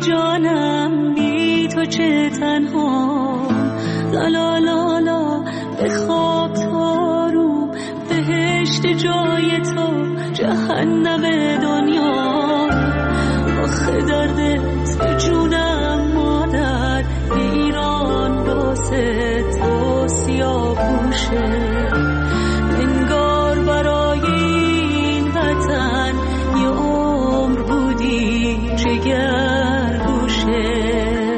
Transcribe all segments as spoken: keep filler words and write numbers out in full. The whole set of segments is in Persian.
جانم بی تو چه تنها، لا لا لا لا به خواب تارو، بهشت جای تو جهنم دنیا. آخه دردت به جونم مادر، ایران واسه تو سیاه پوشه. انگار برای این وطن یه عمر بودی جگر گوشه.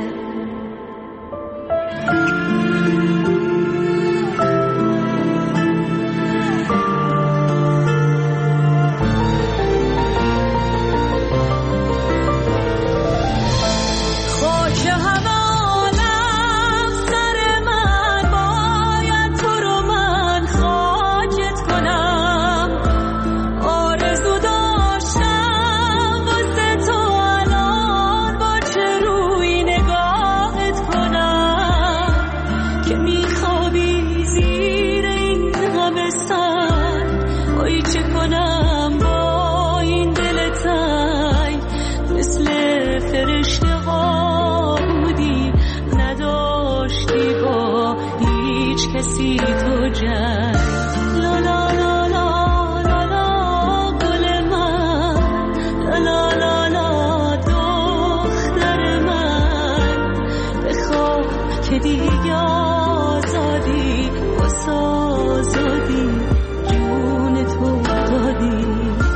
کسی تو جای، لا لا لا لا لا لا گل من، لا لا لا دختر من. بخواب که دیگه آزادی، واسه آزادی جون تو دادی.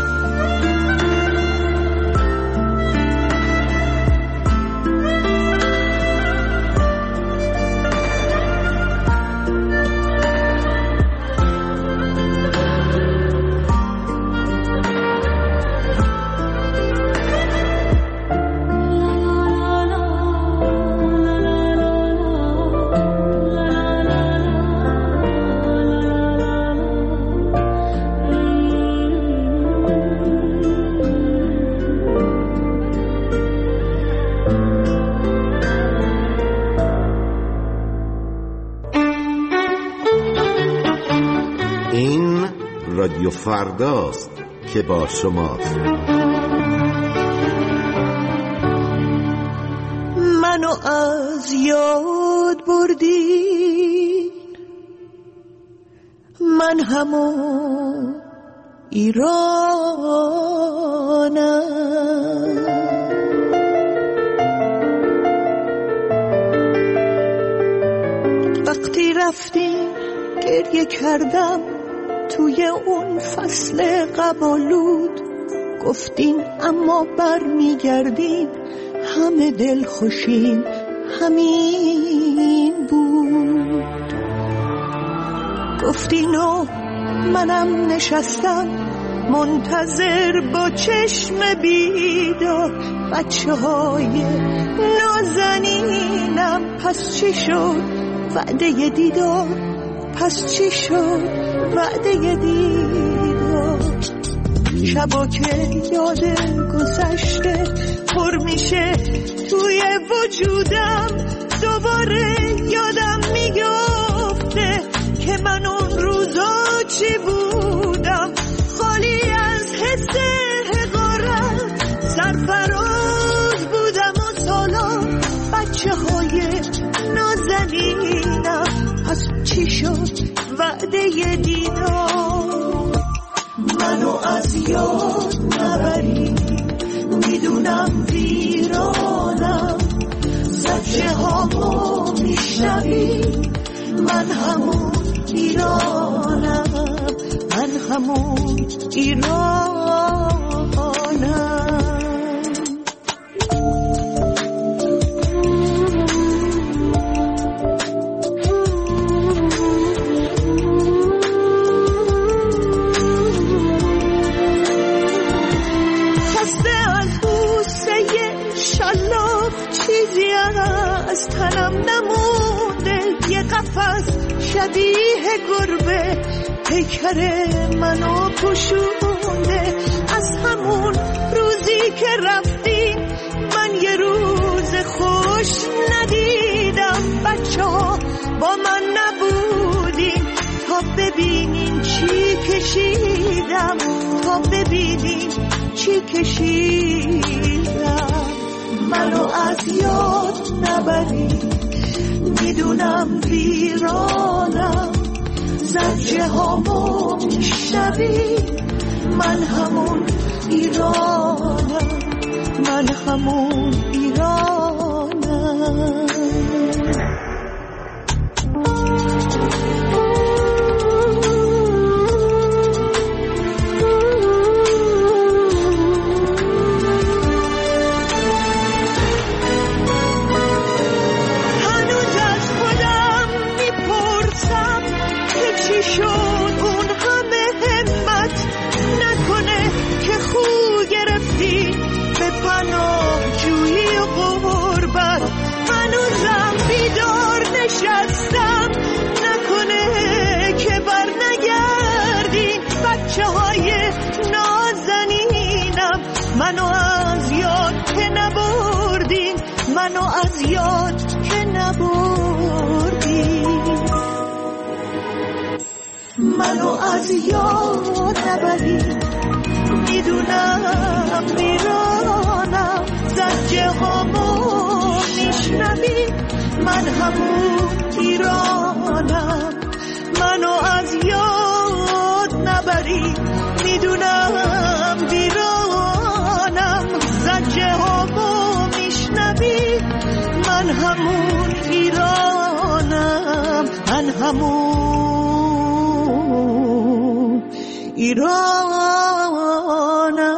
رادیو فرداست که با شماست. منو از یاد بردی، من همون ایرانم. وقتی رفتی گریه کردم توی اون فصل قبالود، گفتین اما بر میگردین همه دل خوشین همین بود. گفتین و منم نشستم منتظر با چشم بیدار، بچه های نازنینم پس چی شد وعده دیدار، پس چی شد وعده دیدار. شبا که یاد گذشته پر میشه توی وجودم، دوباره یادم میگفته که من اون روزا چی بودم، خالی از حس حقارت، سرفراز بودم و سالا بچه های نازنینم. پس چی شد وعده دیدار؟ منو از یاد نبری، میدونم ویرانم، زجه هامو میشنوی، من همون ایرانم، من همون ایرانم. از تنم نمونده یه قفس شبیه گربه، پیکر منو پوشونده. از همون روزی که رفتی من یه روز خوش ندیدم، بچه ها با من نبودین تا ببینین چی کشیدم، تا ببینین چی کشیدم. منو از یاد نبری، میدونم ویرانم، زجه هامو میشنوی، من همون ایرانم، من همون ایرانم. منو از یاد که نبردین، منو از یاد که نبردین، منو از یاد نبرین، میدونم ویرانم، زجه هامو میشنوی، من همون ایرانم، منو از یاد نبرین، میدونم ویرانم، زجه هامو میشنوی، من همون ایرانم، من همون ایرانم.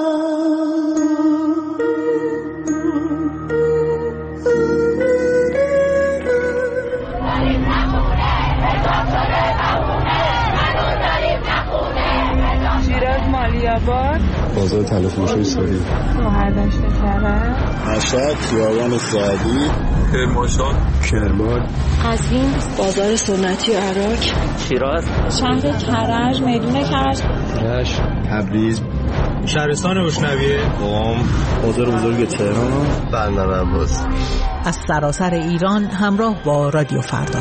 بازار تلفروشی سوری، مهردشت کرد، مشهد، خیابان سعدی، کرمانشاه، کرمان، قزوین، بازار سنتی عراق، شیراز، شهر کرج، میدون کرج، رشت، تبریز، شهرستان روشنویه، قم، بازار بزرگ تهران، بندر عباس. از سراسر ایران همراه با رادیو فردا.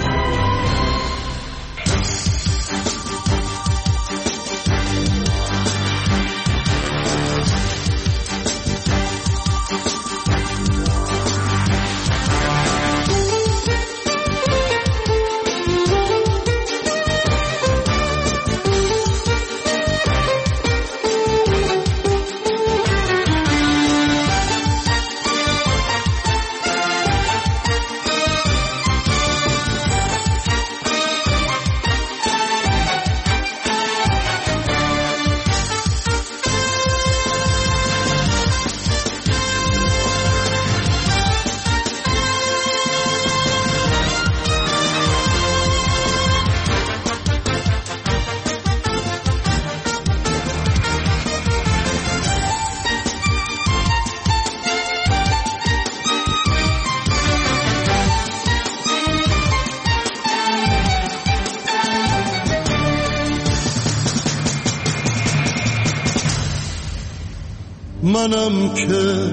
منم که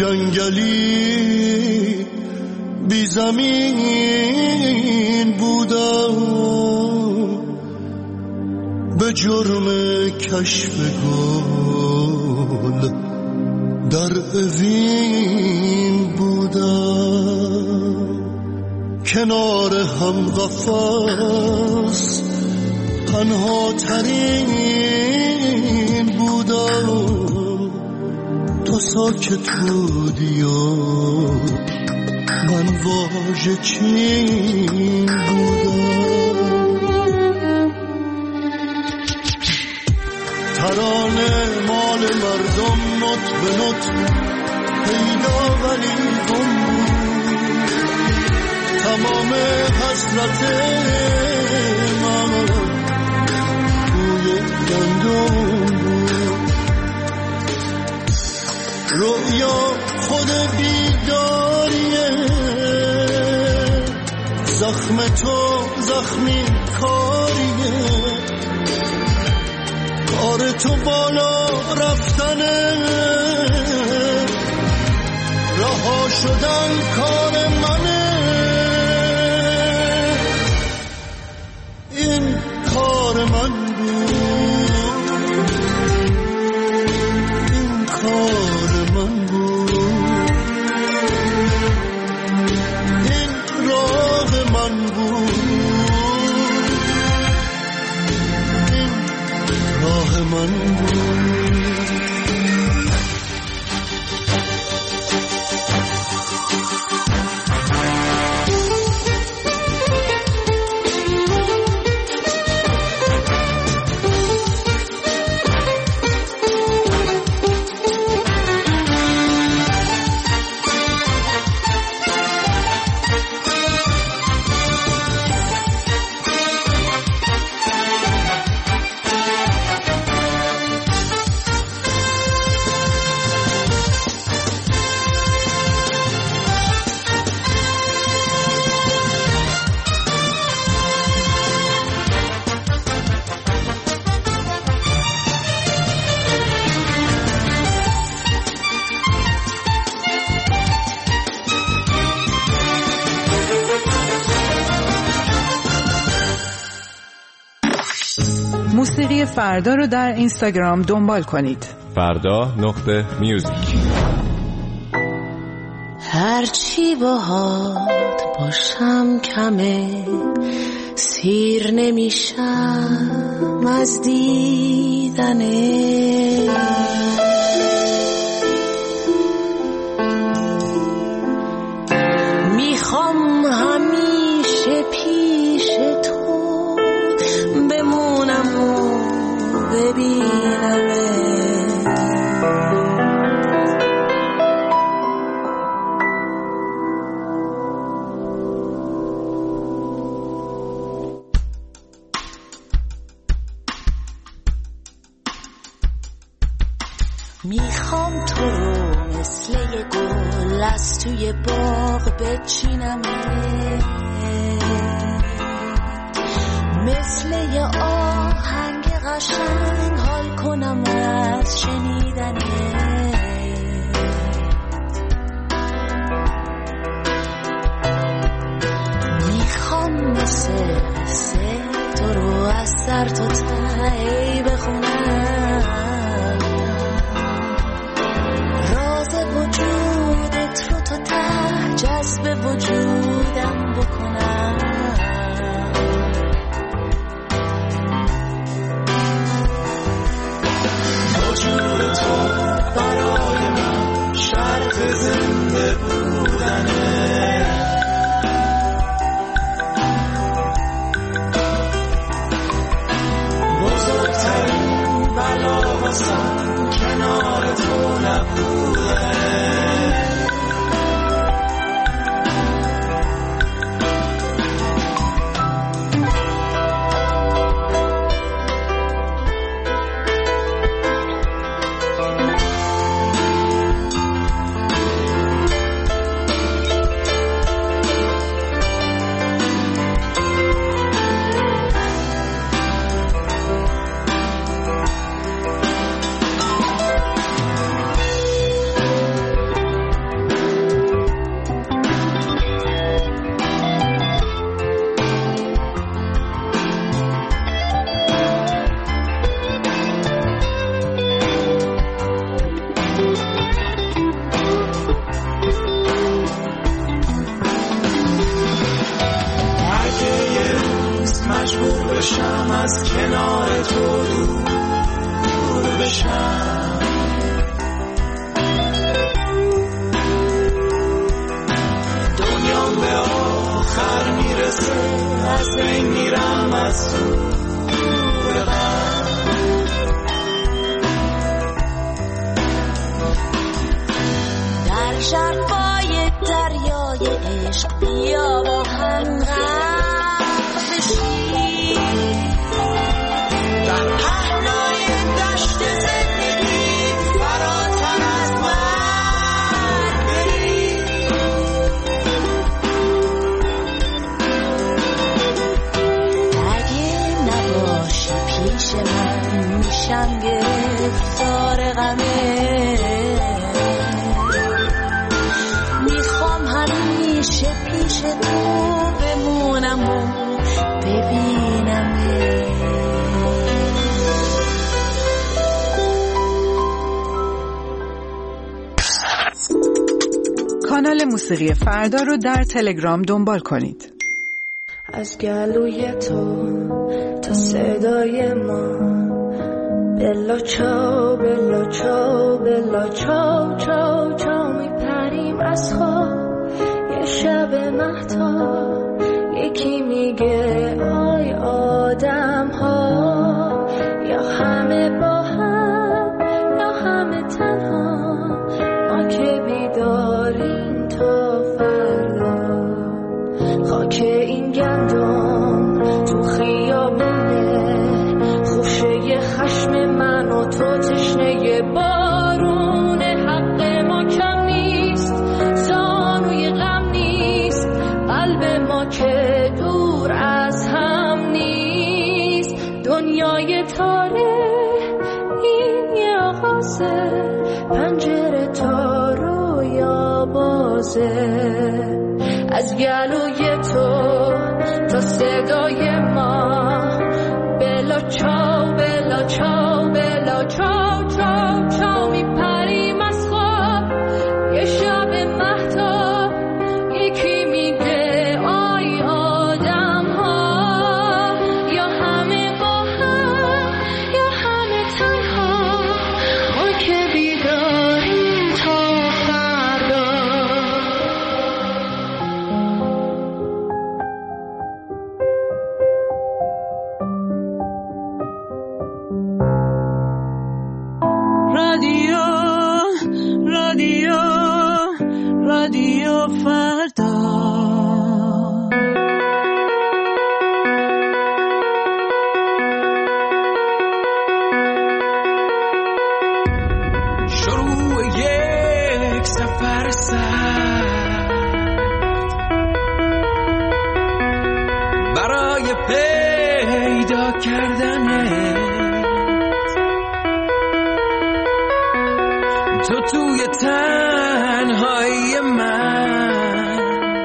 جنگلی بی زمین بودم، به جرم کشف گل در اوین بودم، کنار هم قفس تنها ترین بودم، تو ساکت بودی و من واژه چین بودم، ترانه مال مردم نوت به نوت پیدا ولی گم بود، تمام حسرت من توی گندم بود، رویا خود بیداریه، زخم تو زخمی کاریه، کار تو بالا رفتنه، رها شدن کار منه، این کار من بود، این کار من بود. موسیقی فردا رو در اینستاگرام دنبال کنید. فردا نقطه میوزیک. هرچی باهات باشم کمه، سیر نمیشم از دیدنه. میخوام همیشه پیش تو بمونم و ببینمه. میخوام تو رو مثل یه گل از توی باغ بچینمه، مثل یه آهنگ قشنگ حال کنم از شنیدنه. میخوام مثل قصه تو رو از سر تا ته بخونم، وجودت رو تا ته جذب وجودم بکنم. وجود تو برای من شرط زنده بودنه. بزرگترین بلا واسم کنار تو نبوده. کانال موسیقی فردا رو در تلگرام دنبال کنید. از گلوی تو تا صدای ما، بلا چاو بلا چاو بلا چاو چاو چاو میپریم از خواب یه شب مهتاب. یکی میگه آی آدم ها، یا همه با هم یا همه تنها، ما که بیداریم تا فردا. خاک این گندم تو خیابونه، خوشه خشم من و تو تشنه بارونه. حق ما کم نیست، زانوی غم نیست، قلب ما که دور از هم نیست. دنیای تاره این یه آغازه، پنجره تا رویا بازه. از گلوی تو تا صدای ما، بلا چاو بلا چاو بلا چاو چاو چاو میپریم از خواب یه شب مهتاب یکی میگه آی آدم ها یا همه با هم یا همه تنها ما که بیداریم تا فردا. رادیو رادیو رادیو فردا. شروع یک سفر سخت برای پیدا کردنت، تو توی تنهایی من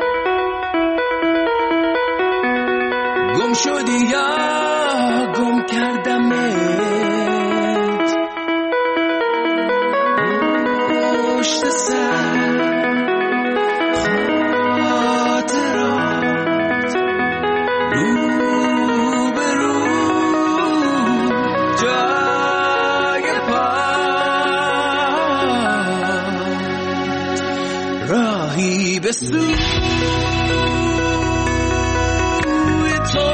گم شدی یا گم کردمت پشت سر خاطرات رو به رو جای پات راهی به سوی تو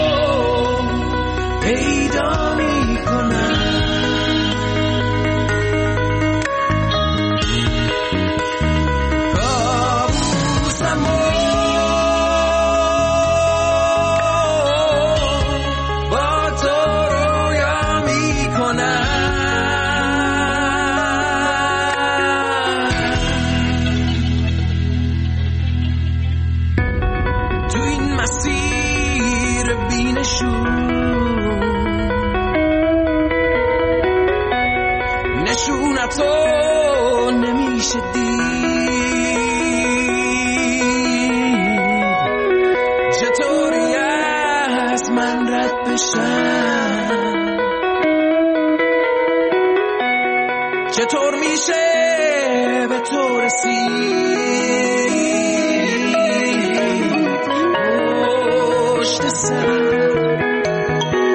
پیدا می کنم. نشونتو نمیشه دید، چطوری از من رد بشن، چطور میشه به تو رسید پشت سر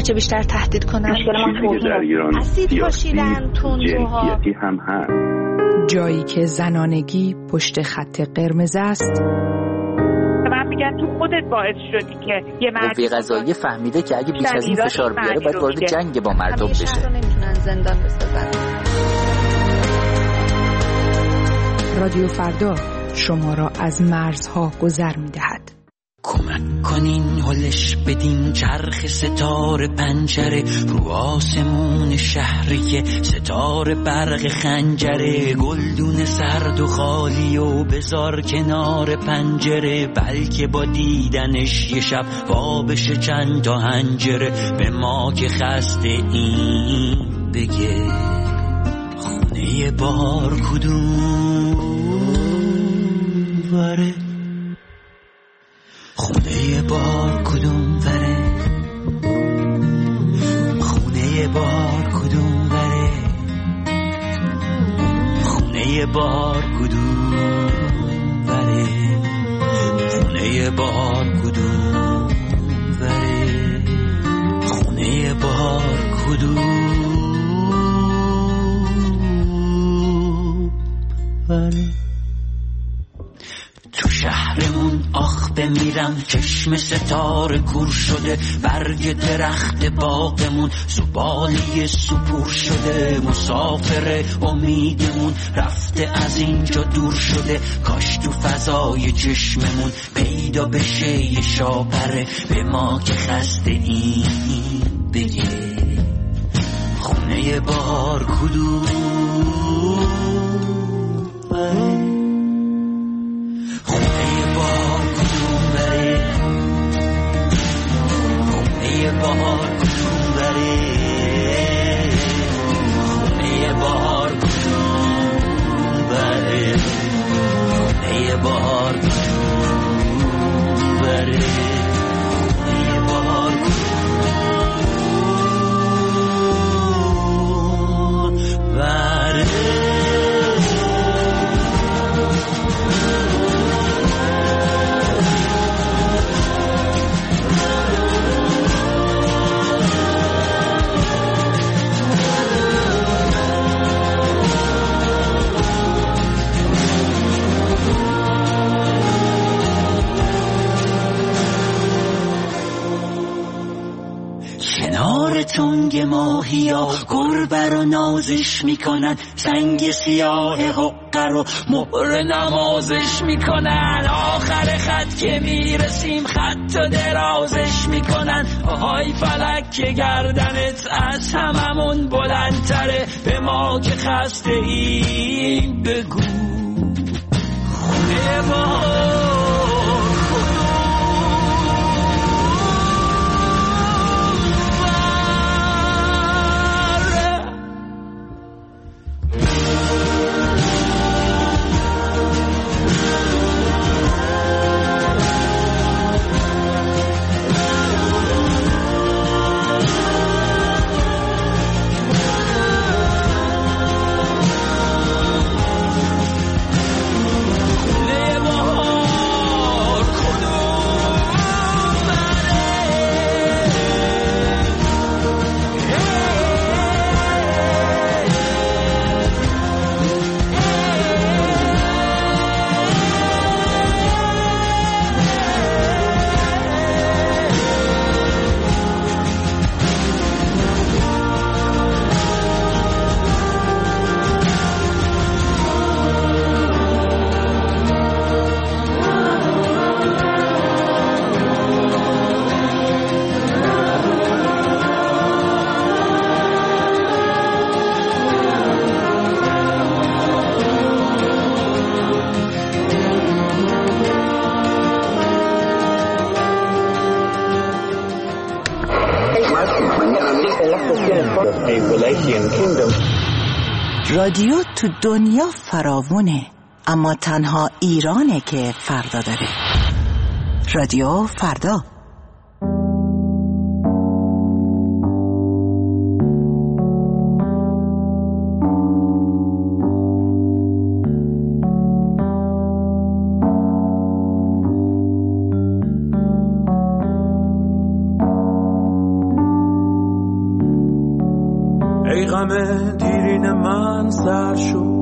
هرچه بیشتر تهدید کنن. مشکل ما توهین اسید پاشیدن تندروها هم هست. جایی که زنانگی پشت خط قرمز است. من میگن تو خودت باعث شدی که یه مرد قوه قضاییه فهمیده که اگه بیش از این فشار بیاره باید وارد جنگ با مردم بشه. همیشه نمیتونن زندان بسازن. رادیو فردا شما را از مرزها گذر می‌دهد. کمک کنین هلش بدین چرخ ستاره پنجره رو آسمون شهری ستاره برق خنجره گلدون سرد و خالی و بذار کنار پنجره بلکه با دیدنش یه شب وا بشه چند تا هنجره به ما که خسته این بگه خونه بار کدوم وره خونه بار کدوم وره خونه بار کدوم وره خونه بار کدوم وره خونه بار کدوم وره خونه بار کدوم وره تو شهرمون آخ بمیرم چشم ستاره کور شده برگ درخت باغمون زباله سپور شده مسافر امیدمون رفته از اینجا دور شده کاش تو فضای چشممون پیدا بشه یه شاپره به ما که خسته این بگه خونه بار کدوم خونه بار کدوم بره خونه بار کدوم بره خونه بار کدوم بره خونه بار کدوم بره خونه بار کدوم بره تنگ ماهی ها گربه رو نازش میکنن سنگ سیاه حقه رو مهر نمازش میکنن آخر خط که میرسیم خط و درازش میکنن آهای فلک که گردنت از هممون بلندتره به ما که خسته ایم بگو خونه ما رادیو تو دنیا فراوونه اما تنها ایرانه که فردا داره. رادیو فردا. همه دیرین من سر شد،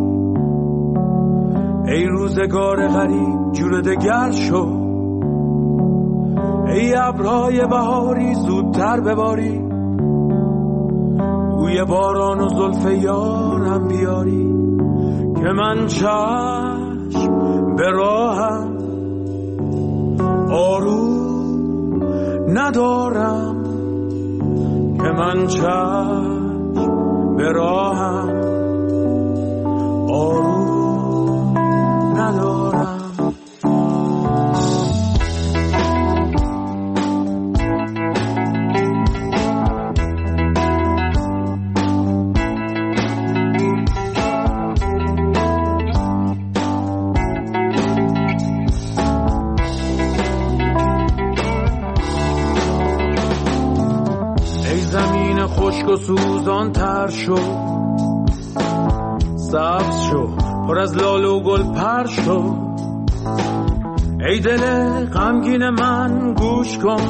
ای روزگار غریب جور دگر شد، ای ابرهای بهاری زودتر بباری، بوی باران و زلف یارم بیاری، که من چشم به راهم آروم ندارم، که من چشم به راهم آروم ندارم. خشک و سوزان تر شو، سبز شو، پر از لاله و گل پر شو، ای دل غمگین من گوش کن،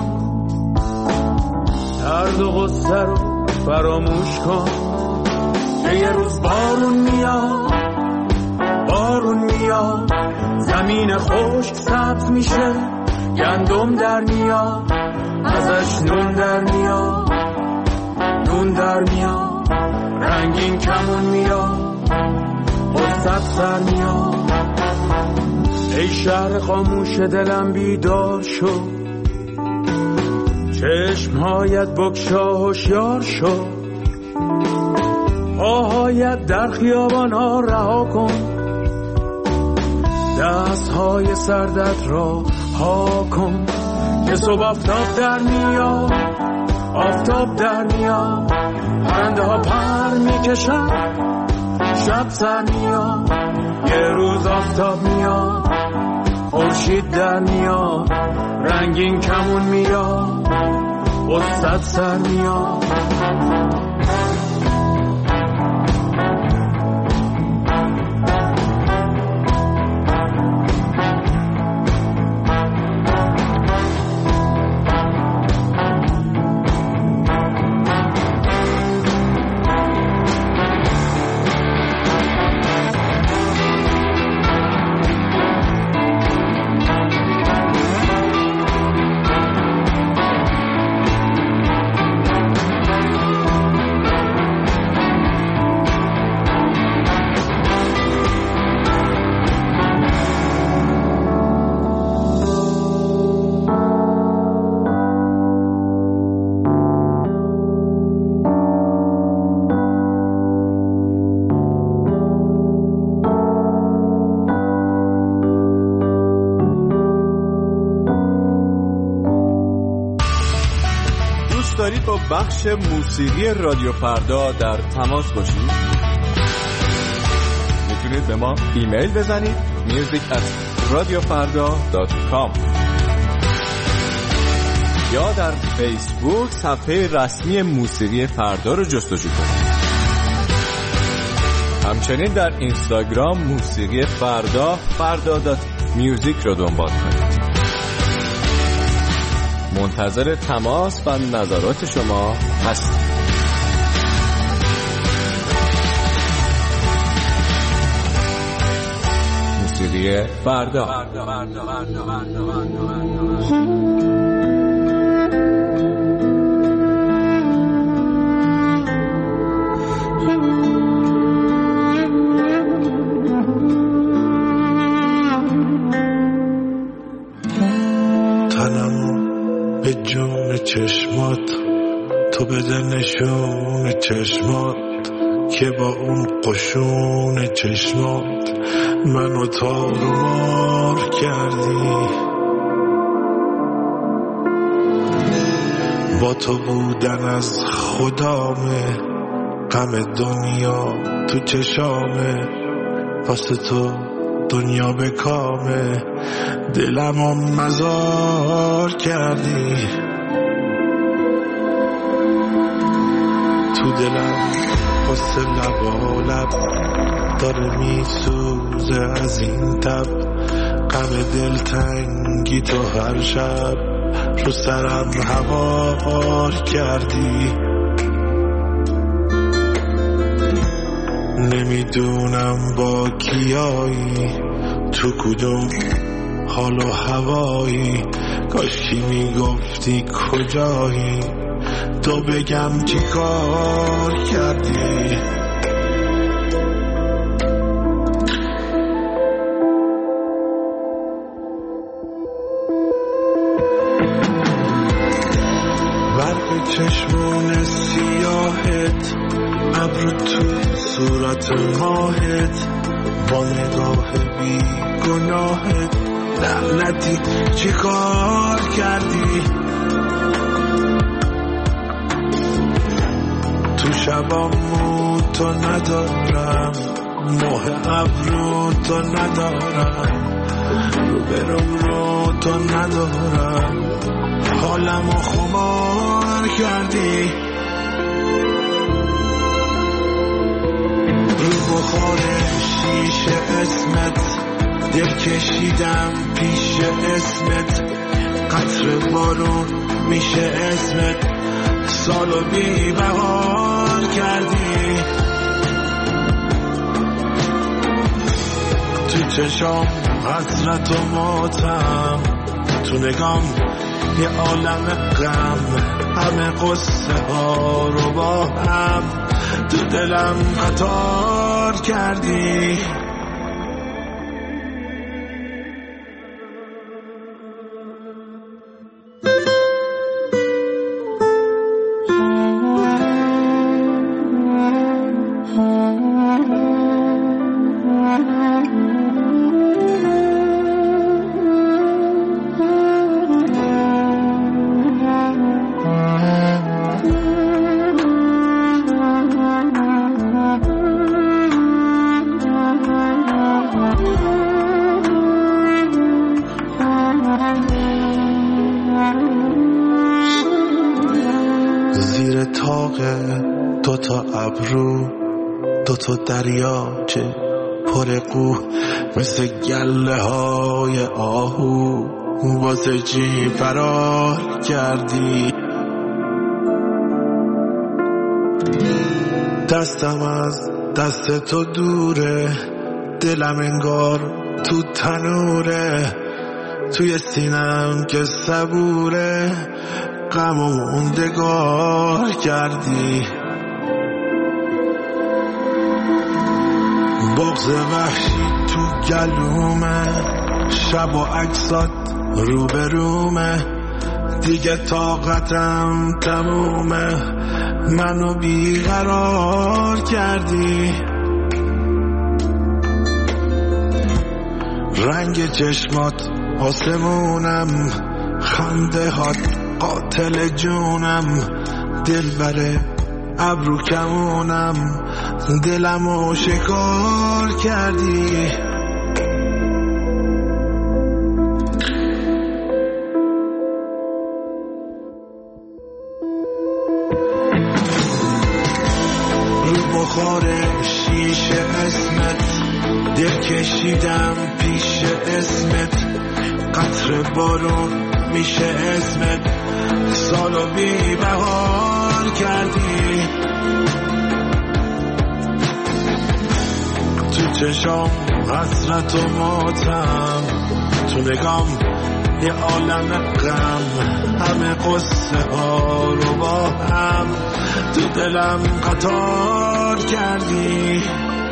درد و غصه رو فراموش کن، که یه روز بارون میاد، بارون میاد، زمین خشک سبز میشه، گندم در میاد، ازش نون در میاد، نون در میاد، رنگین کمون میاد، قصت سر میاد، ای شهر خاموش دلم بیدار شو، چشمهایت بگشا هوشیار شو، پاهایت در خیابان ها رها کن، دستهای سردت را ها کن، که صبح آفتاب در میاد، آفتاب در میاد، پرنده ها پر میکشن، شب سر میاد، یه روز آفتاب میاد، خورشید در میاد، رنگین کمون میاد، قصت سر میاد. دارید با بخش موسیقی رادیو فردا در تماس باشید؟ میتونید به ما ایمیل بزنید music at radiofarda dot com یا در فیسبوک صفحه رسمی موسیقی فردا رو جستجو کنید. همچنین در اینستاگرام موسیقی فردا فردا دات میوزیک رو دنبال کنید. منتظر تماس و نظرات شما هستم. موسیقی فردا. به جون چشمات تو بده نشون چشمات که با اون قشون چشمات منو تار و مار کردی. با تو بودن از خدامه، غم دنیا تو چشامه، واسه تو دنیا به کامه، دلمو مزار کردی. تو دلم واسه لبالب داره میسوزه از این تب، غم دلتنگی تو هر شب رو سرم هوار کردی. نمیدونم با کیایی، تو کدوم حال و هوایی، کاشکی میگفتی کجایی، تو بگم چی کار کردی. برق چشمون سیاهت، ابرو تو صورت ماهت، با نگاه بی گناهت، لعنتی چی کار کردی. تو شبامو تو ندارم، ماه ابرو تو ندارم، رو برم رو تو ندارم، حالمو خمار کردی. رو بخور شیشه اسمت، دل کشیدم پیش اسمت، قطر بارون میشه اسمت، سالو بی بهار کردی. تو چشام حسرت و ماتم، تو نگام یه عالم غم، همه قصه ها رو با هم تو دلم قطار کردی. تو دریاچه پر قو، مثل گله های آهو، واسه چی فرار کردی. دستم از دست تو دوره، دلم انگار تو تنوره، توی سینم که صبوره، غم و موندگار کردی. بغض وحشی تو گلومه، شب و عکسات رو به رومه، دیگه طاقتم تمومه، منو بیقرار کردی. رنگ چشمات آسمونم، خنده هات قاتل جونم، دل بره ابرو کمونم، دلمو شکار کردی. رو بخار شیشه اسمت، دل کشیدم پیش اسمت، قطر بارون میشه اسمت، سالو بی بهار کردی. تو چشام حسرت و ماتم، تو نگام یه عالم غم، همه قصه ها رو با هم تو دلم قطار کردی.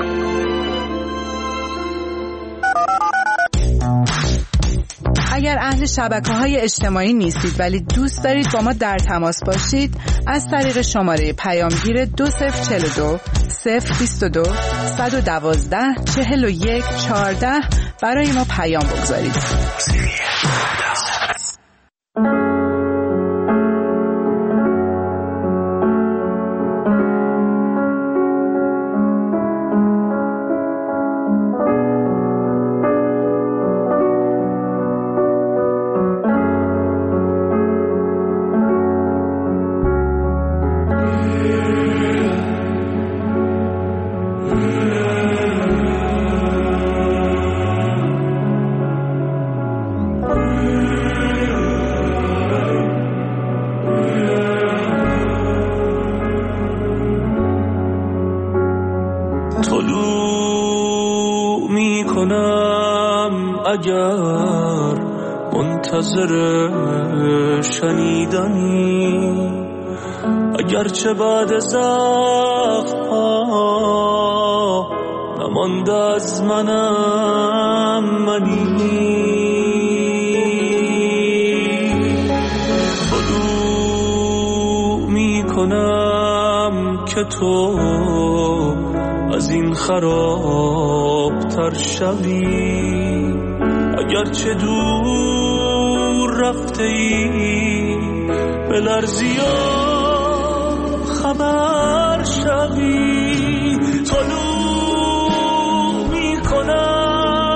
اگر اهل شبکه‌های اجتماعی نیستید ولی دوست دارید با ما در تماس باشید، از طریق شماره پیامگیر دو صفر چهل و دو صفر بیست و دو صد و دوازده چهل و یک چهارده برای ما پیام بگذارید. Yeah. اگر منتظر شنیدنی، اگرچه بعد زخم‌ها نمانده از منم منی، طلوع میکنم که تو از این خرابتر شوی، اگرچه دور رفته ای بلرزی و خبر شوی، طلوع میکنم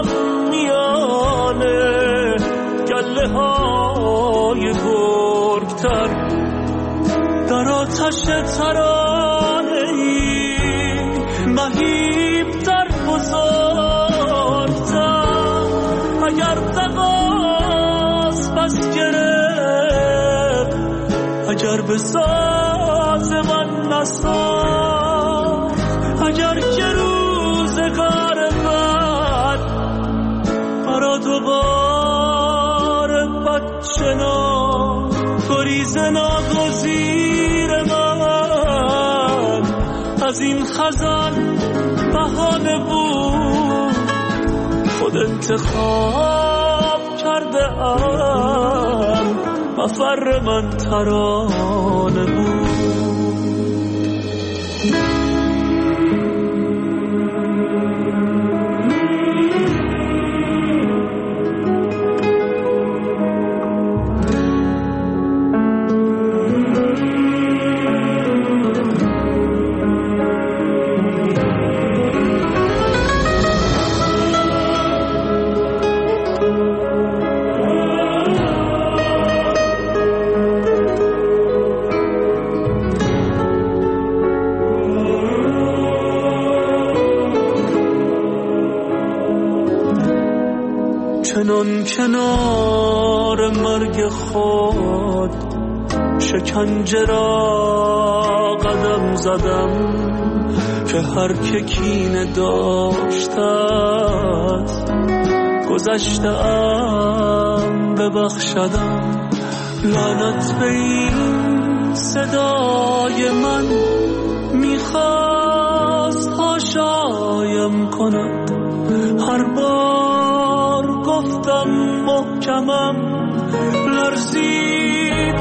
میانه گله های گرگتر، در آتش ترانه ای مهیبتر بزرگتر، اگر دقاس بس گرفت، اگر به ساز من نساخت، اگر که روزگار بد برا دوباره بد شناخت، گریز ناگزیر من از این خزان بهانه بود، خود انتخاب کرده ام مفر من ترانه بود. چنان کنار مرگ خود شکنجه را قدم زدم، که هر که کینه داشتت گذشته‌ام ببخشدم، لعنت به این صدای من میخواست حاشایم کند، هر بار گفتم محکمم لرزید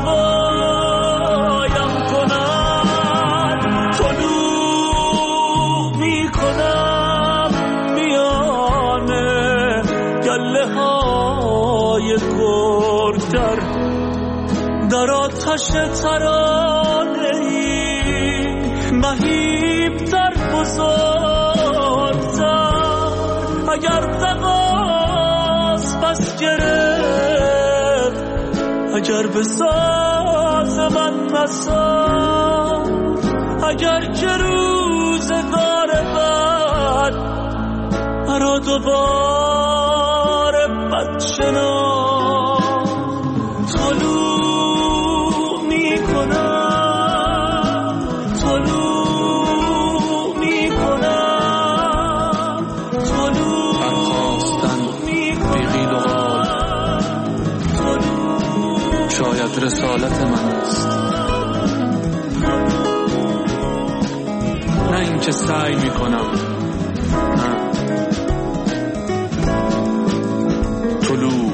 رسوایم کند، طلوع میکنم میانه گله های گرگتر، در آتش ترانه ای مهیبتر بزرگتر، اگر دقاس بس گرفت، اگر به ساز من نساخت، اگر که روزگار بد مرا دوباره بد شناخت، طلوع میکنم طلوع میکنم طلوع برخواستن بیقیل و قال، شاید رسالت من است، نه اینکه سعی میکنم، نه، طلوع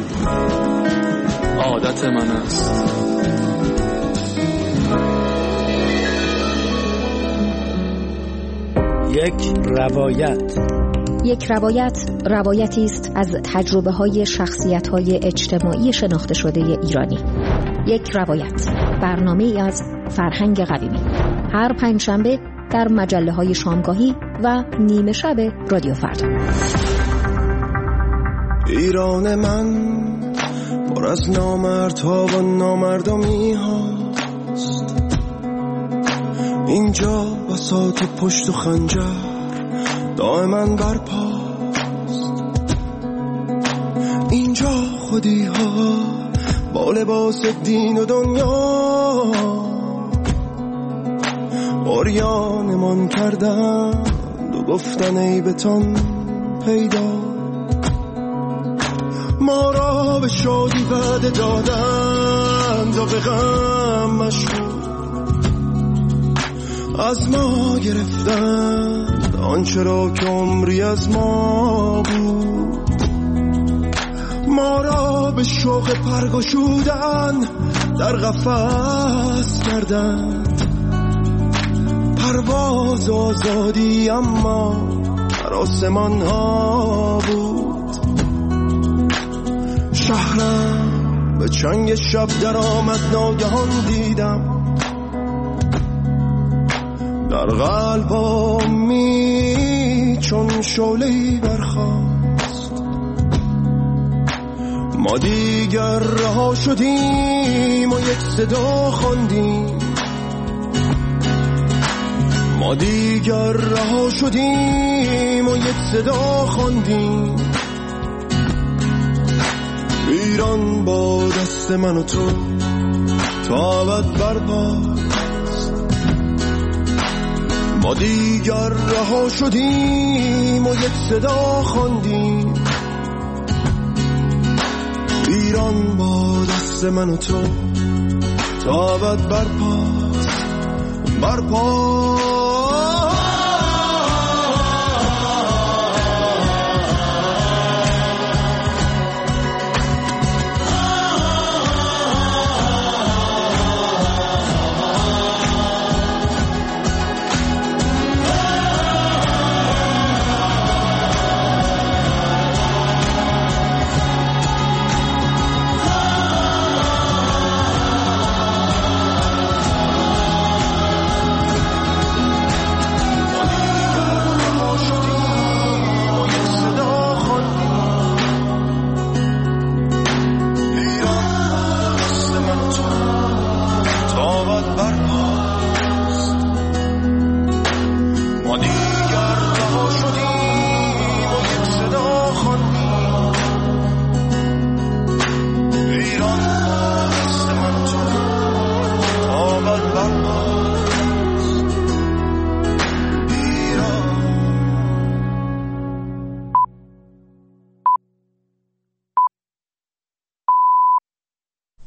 عادت من است. یک روایت یک روایت روایتی است از تجربه های شخصیت های اجتماعی شناخته شده ایرانی. یک روایت، برنامه ای از فرهنگ قویمی، هر پنجشنبه در مجله های شامگاهی و نیمه شب رادیو فردا. ایران من پر از نامردها و نامردمی هاست، اینجا بساط پشت و خنجر دائما برپاست، اینجا خودی ها با لباس دین و دنیا عریانمان کردند و گفتن ای بتان پیدا، ما را به شادی وعده دادند و به غم مشغول از ما گرفتند آنچه را که عمری از ما بود. ما را به شوق پرگشودن در قفس کردند، پرواز آزادی اما در آسمان ها بود. شهرم به چنگ شب در آمد، ناگهان دیدم در قلبم چون شعله‌ای برخاست. ما دیگر رها شدیم و یک صدا خواندیم، ما دیگر رها شدیم و یک صدا خواندیم. ایران با دست من و تو تا ابد برپاست. ما دیگر رها شدیم و یک صدا خواندیم. ایران با دست من و تو تا ابد برپاست، برپاست.